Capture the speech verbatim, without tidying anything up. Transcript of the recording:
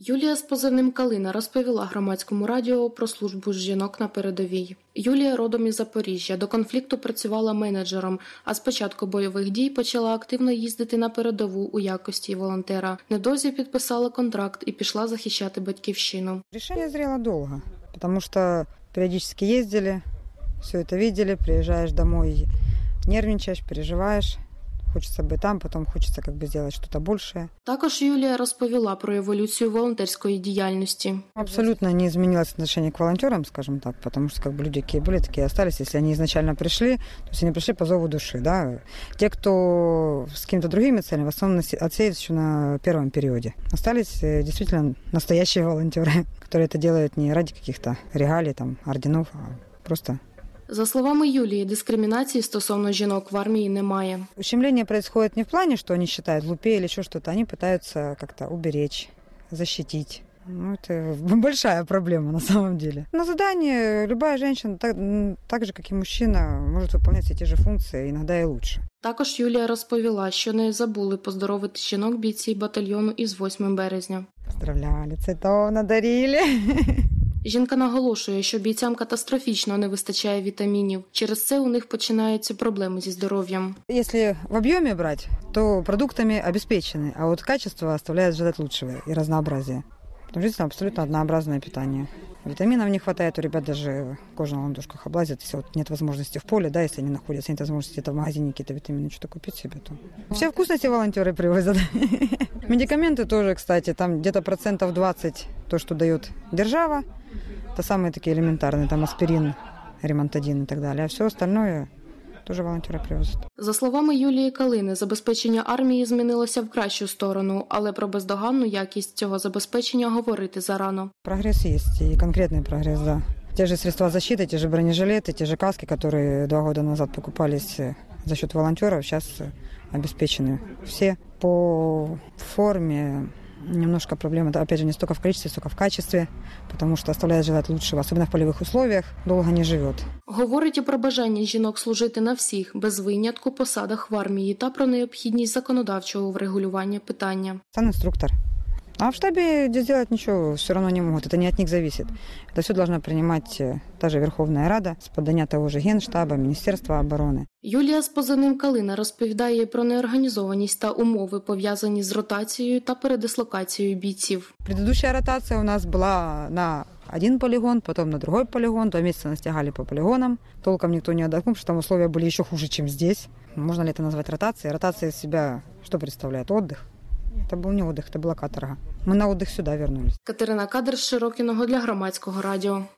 Юлія з позивним «Калина» розповіла Громадському радіо про службу жінок на передовій. Юлія родом із Запоріжжя, до конфлікту працювала менеджером, а з початку бойових дій почала активно їздити на передову у якості волонтера. Невдовзі підписала контракт і пішла захищати батьківщину. Рішення зрело довго, тому що періодично їздили, все це бачили, приїжджаєш домой, нервничаєш, переживаєш. Хочеться бути там, потім хочеться как бы, зробити щось більше. Також Юлія розповіла про еволюцію волонтерської діяльності. Абсолютно не змінилось отношение к волонтерам, скажем так, потому что как бы, люди, какие были, такие остались. Если они изначально пришли, то есть они пришли по зову души. Да? Те, кто с какими-то другими целями, в основном отсеялись еще на первом периоде. Остались действительно настоящие волонтеры, которые это делают не ради каких-то регалий, там, орденов, а просто... За словами Юлії, дискримінації стосовно жінок в армії немає. Ущемление происходит не в плане, что они считают глупее или еще что-то. Они пытаются как-то уберечь, защитить. Ну, это большая проблема на самом деле. На задании любая женщина, так, так же, как и мужчина, может выполнять все те же функции, иногда и лучше. Також Юлія розповіла, що не забули поздоровити жінок бійці батальйону із восьмим березня. Поздравляли, цветов надарили. Жінка наголошує, що бійцям катастрофічно не вистачає вітамінів. Через це у них починаються проблеми зі здоров'ям. Якщо в об'ємі брати, то продуктами обеспечені, а от качество оставляє желать лучшего і разнообразия. Потому что абсолютно однообразное питание. Витаминов не хватает, у ребят даже кожа на ладошках облазит, если вот нет возможности в поле, да, если они находятся, нет возможности где-то в магазине какие-то витамины что-то купить себе, то... Все вкусности волонтеры привозят. Медикаменты тоже, кстати, там где-то процентов двадцать то, что дает держава, это самые такие элементарные, там аспирин, ремонтадин и так далее, а все остальное... Тоже волонтери привозять. За словами Юлії Калини, забезпечення армії змінилося в кращу сторону, але про бездоганну якість цього забезпечення говорити зарано. Прогресс есть, и конкретный прогресс, да. Те же средства защиты, те же бронежилеты, те же каски, которые два года назад покупались за счет волонтеров, сейчас обеспечены все. По форме немножко проблема, опять же, не столько в количестве, столько в качестве, потому что оставляет желать лучшего, особенно в полевых условиях, долго не живет. Говорить і про бажання жінок служити на всіх, без винятку, посадах в армії та про необхідність законодавчого врегулювання питання. Сам инструктор. А в штабе сделать ничего все равно не могут, это не от них зависит. Это все должна принимать та же Верховная Рада с подання того же Генштаба, Міністерства оборони. Юлія з позивним «Калина» розповідає про неорганізованість та умови, пов'язані з ротацією та передислокацією бійців. Предыдущая ротация у нас была на один полигон, потом на другой полигон, два месяца нас тягали по полигонам. Толком никто не отдохнул, потому что там условия были еще хуже, чем здесь. Можно ли это назвать ротацией? Ротация из себя что представляет? Отдых. Это был не отдых, это была каторга. Мы на отдых сюда вернулись. Катерина Кадр з Широкиного для Громадського радіо.